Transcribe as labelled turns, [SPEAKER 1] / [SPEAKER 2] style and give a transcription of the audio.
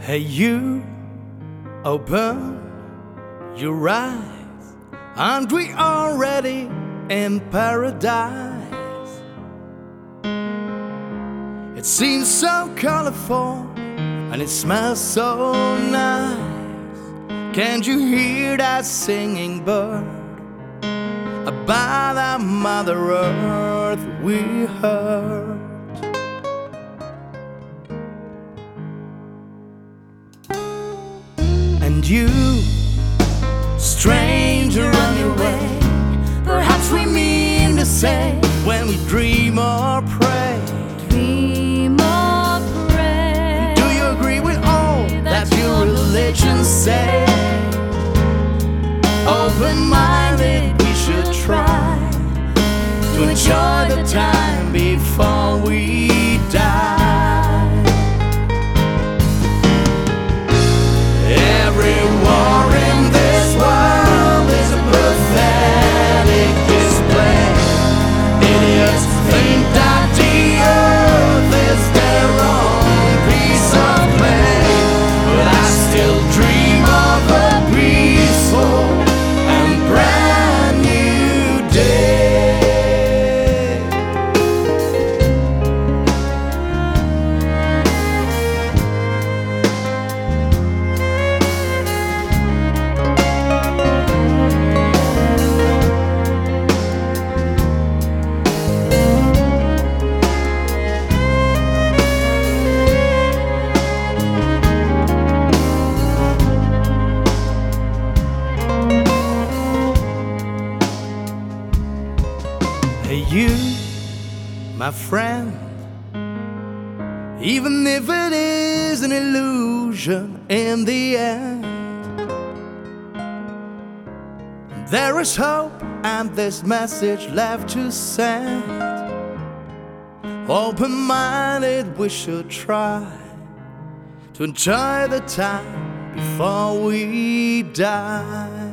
[SPEAKER 1] Hey, you, open your eyes. Aren't we already in paradise? It seems so colorful and it smells so nice. Can't you hear that singing bird about our Mother Earth we heard? And you, stranger on your way, perhaps we mean to say when we dream or pray.
[SPEAKER 2] Dream or pray.
[SPEAKER 1] Do you agree with all that your religion say? Open-minded, we should try to enjoy the time before we die. Every war in this world is a pathetic display. Idiots think that the earth is their own piece of clay, but I still dream of a peaceful and brand new day. Hey, you, my friend, even if it is an illusion in the end, there is hope and this message left to send. Open-minded, we should try to enjoy the time before we die.